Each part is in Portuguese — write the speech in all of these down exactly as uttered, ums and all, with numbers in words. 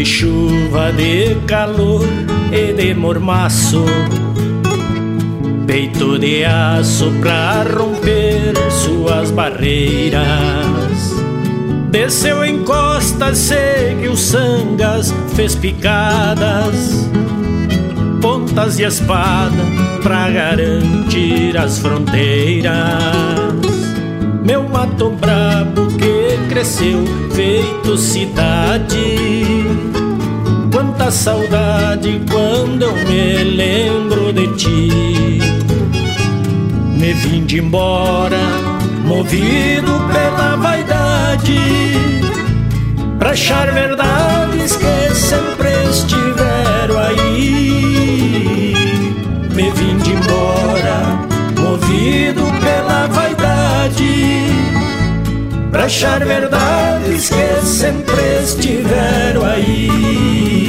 de chuva, de calor e de mormaço, peito de aço pra romper suas barreiras. Desceu em costas, seguiu sangas, fez picadas, pontas de espada pra garantir as fronteiras. Meu mato brabo que cresceu feito cidade, quanta saudade quando eu me lembro de ti. Me vim de embora, movido pela vaidade, pra achar verdades que sempre estiveram aí. Me vim de embora, movido pela vaidade, pra achar verdades que sempre estiveram aí.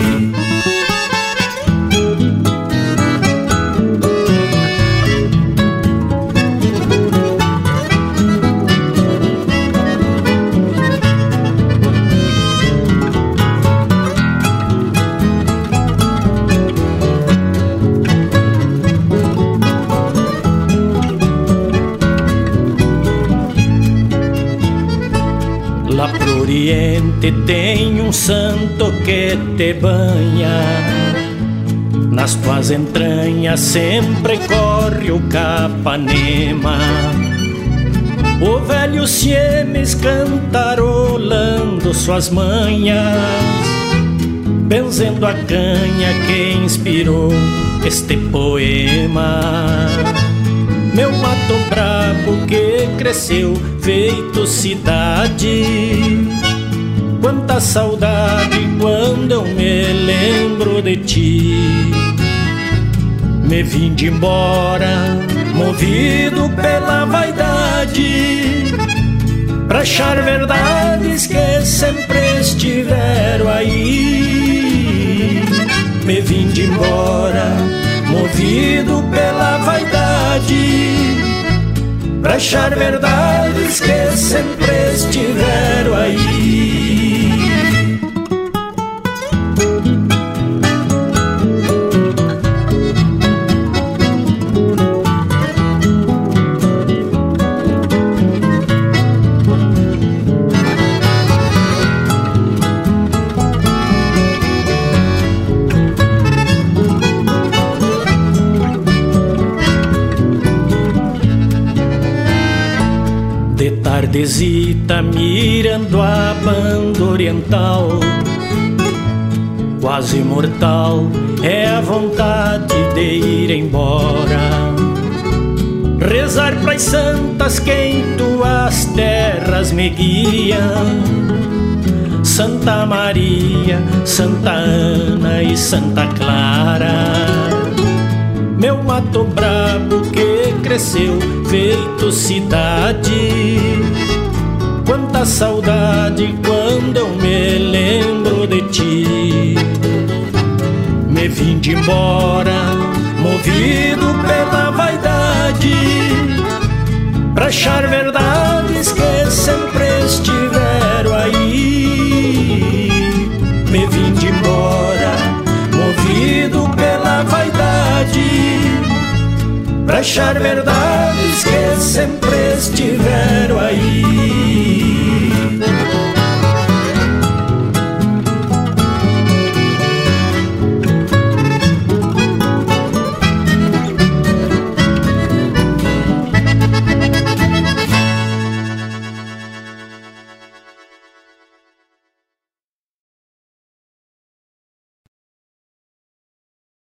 Lá pro Oriente tem um santo que te banha, nas tuas entranhas sempre corre o Capanema. O velho Siemes cantarolando suas manhas, benzendo a canha que inspirou este poema. Meu mato brabo que cresceu feito cidade, quanta saudade quando eu me lembro de ti. Me vim de embora, movido pela vaidade, pra achar verdades que sempre estiveram aí. Me vim de embora, movido pela vaidade, pra achar verdades que sempre estiveram aí. Tardezita mirando a banda oriental, quase mortal é a vontade de ir embora. Rezar pras santas que em tuas terras me guiam, Santa Maria, Santa Ana e Santa Clara. Meu mato brabo que cresceu feito cidade, quanta saudade quando eu me lembro de ti. Me vim de embora, movido pela vaidade, pra achar verdades que sempre estiveram aí. Me vim de embora, movido pela vaidade, pra achar verdades que sempre